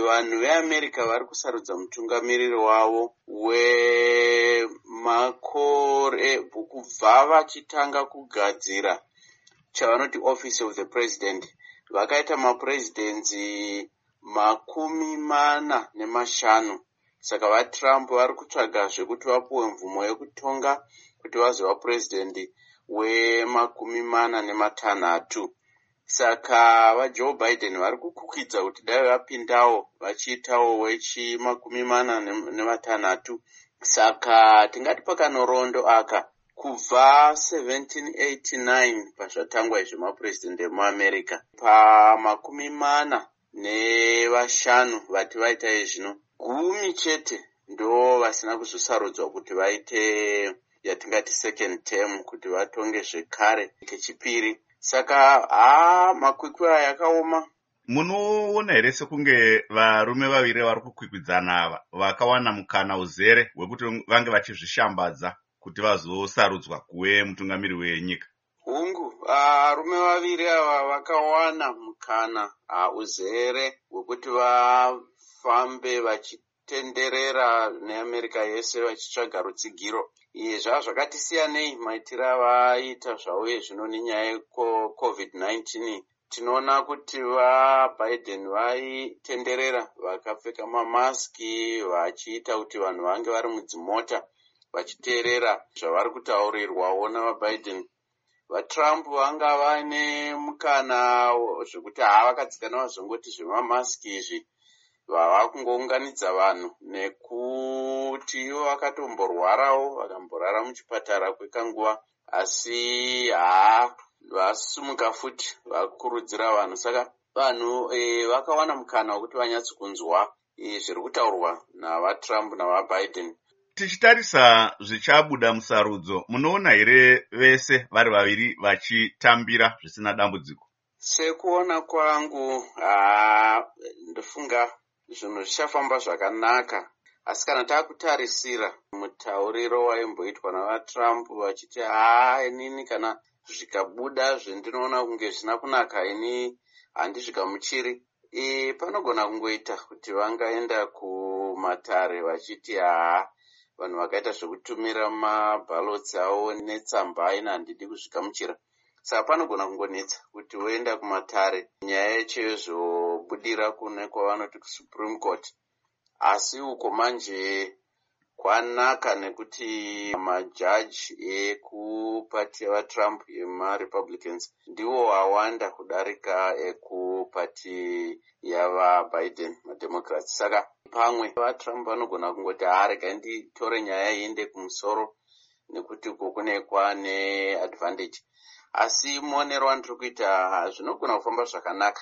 Vanhu veAmerica vari kusarudza mutungamiriri wavo wemakore kubva vachitanga kugadzira chavanoti Office of the President. Vakaita mapurezidenzi 45. Saka vaTrump vari kutsvaga zvekuti vapuwe mvumo yekutonga kuti vazova purezidendi we46. Saka vaJoe Biden vari kukukidza kuti dai vapindawo vachiitawo wechi46. Saka tingati pakanorondo aka kubva 1789 pazvatangwa izvemapurezidendi emuAmerica, pa45 vati vaita izvino, 10 chete ndo vasina kuzosarudzwa kuti vaite yatingati second term, kuti vatonge zvekare kechipiri. Saka makwikwi aya yakaoma. Munoona here sekunge varume vaviri vari kukwikwidzana ava vakawana mukana uzere wekuti vange vachizvishambadza kuti vazosarudzwa kuve mutungamiri wenyika? Hungu, varume vaviri ava vakawana mukana uzere wekuti vafambe vachitenderera neAmerica yese vachitsvaga rutsigiro. Zvava zvakati siyanei maitiro avaita zvavo zvino nenyaya yeCovid-19. Tinoona kuti vaBiden vaitenderera vakapfeka mamaski vachiita kuti vanhu vange vari mudzimota vachiteerera zvavari kutaurirwawo navaBiden. VaTrump vanga vaine mukana zvekuti vakatsikana vazongoti zvemamaski izvi vava kungounganidza vanhu, nekuti ivo vakatomborwarawo vakamborara muchipatara kwekanguva, asi vasumuka futi vakurudzira vanhu. Saka vanhu vakawana mukana wekuti vanyatsokunzwa zviri kutaurwa navaTrump navaBiden. Tichitarisa zvichabuda musarudzo, munoona here vese vari vaviri vachitambira zvisina dambudziko? Sekuona kwangu ndofunga zvinhu zvichafamba zvakanaka, asi kana takutarisira mutauriro waimboitwa navaTrump vachiti inini kana zvikabuda zvendinoona kunge zvisina kunaka ini handizvikamuchiri, panogona kungoita kuti vangaenda kumatare vachiti vanhu vakaita zvekutumira mabhalotsi avo netsamba ina handidi kuzvikamuchira. Saka panogona kungonetsa kuti woenda kumatare nyaya yechizobudira kune kwavanoti kuSupreme Court. Asi uko manje kwanaka nekuti majaji ekupati yavaTrump yemaRepublicans ndiwo awanda kudarika ekupati yavaBiden maDemocrats. Saka pamwe vaTrump vanogona kungoti rega nditore nyaya iende kumusoro nekuti uko kunekwa neadvantage. Asi muonero wandiri kuita zvinogona kufamba zvakanaka.